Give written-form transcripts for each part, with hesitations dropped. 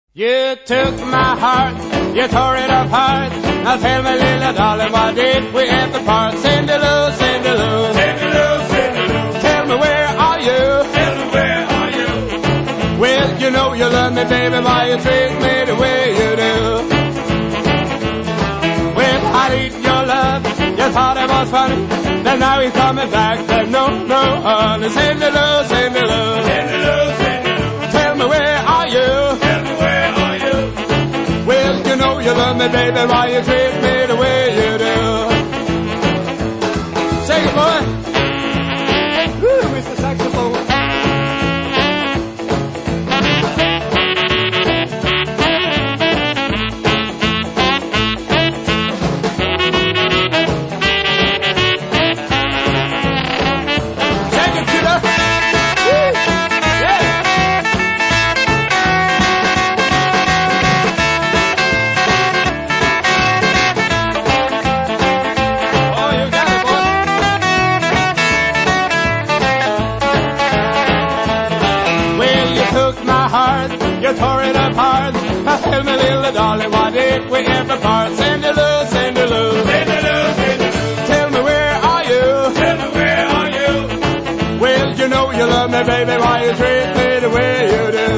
You took my heart, you tore it apart. Now tell me, little darling, why did we ever part? Cindy Lou, Cindy Lou, Cindy Lou, Cindy Lou. tell me where are you? Tell me where are you? Well, you know you love me, baby, why you treat me the way you do? Well, I need your love, you thought it was funny, then now he's coming back, but no, honey. Cindy Lou, Cindy Lou, Cindy Lou, Cindy Lou. tell me where are you? Tell me where are you? Well, you know you love me, baby, why you treat me the way you do? Sing it, boy. Woo, Mr. Saxophone. Take it, kiddo. Woo. Yeah. Oh, you got it, boy. Well, you took my heart, you tore it apart. Now tell me, little darling, why did we ever part? Cindy Lou, Cindy Lou, Cindy Lou, Cindy Lou. tell me where are you? Tell me where are you? Well, you know you love me, baby, why you treat me the way you do?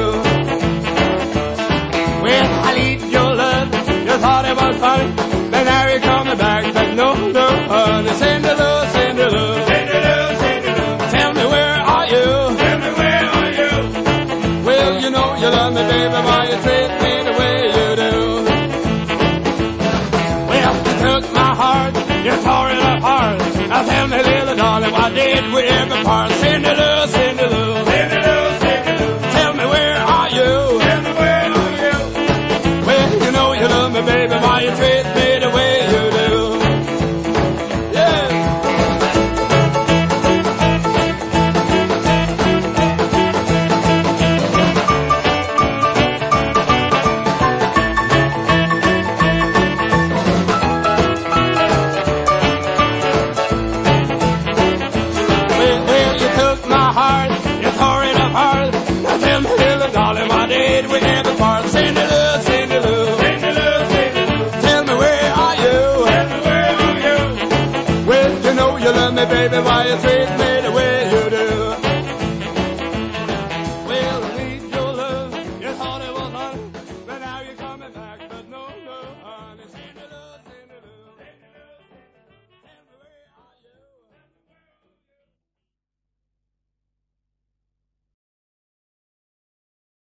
Well, I need your love, you thought it was funny, but now you're coming back, but no, honey. Cindy Lou, Cindy Lou, Cindy Lou, Cindy Lou. tell me where are you? Tell me where are you? Well, you know you love me, baby, why you treat me the way you do? Well, you took my heart, you tore it apart. Now tell me, little darling, why did we ever part? Cindy Lou, Cindy Lou, Cindy Lou, Cindy Lou. tell me where are you? Tell me where are you? Well, you know you love me, baby, why you treat me the way you do? Yeah. Well, you took my heart, you tore it apart. Now tell me, little darling, why did we